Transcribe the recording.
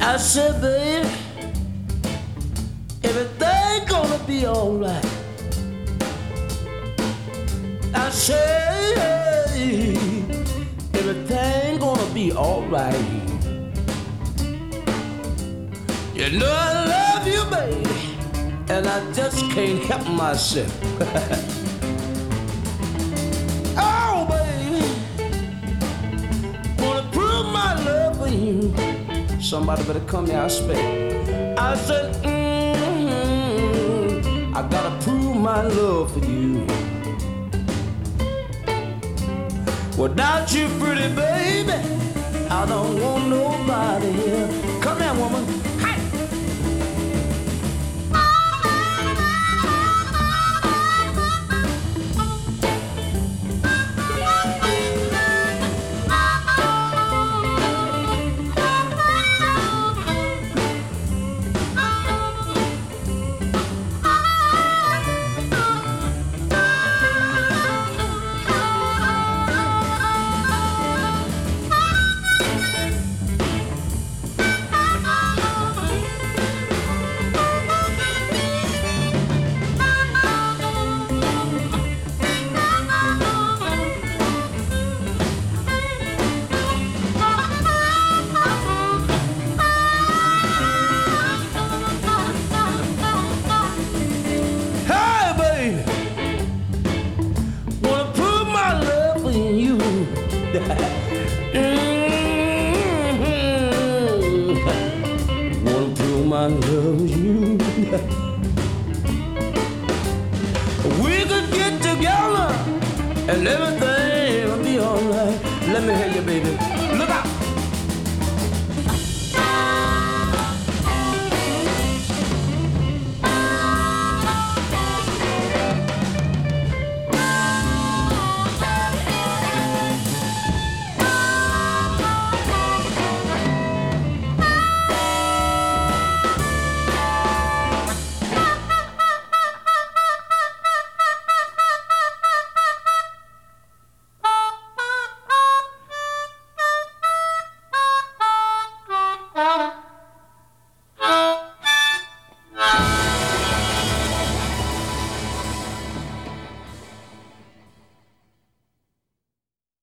I said, baby, everything gonna be alright. I said, everything gonna be alright. You know I love you, baby, and I just can't help myself. Oh, baby, wanna prove my love for you. Somebody better come here, I expect. I said, I gotta prove my love for you. Without you, pretty baby, I don't want nobody here. Come here, woman. Hey! Wanna prove my love with you. We could get together and everything will be alright. Let me hear you, baby.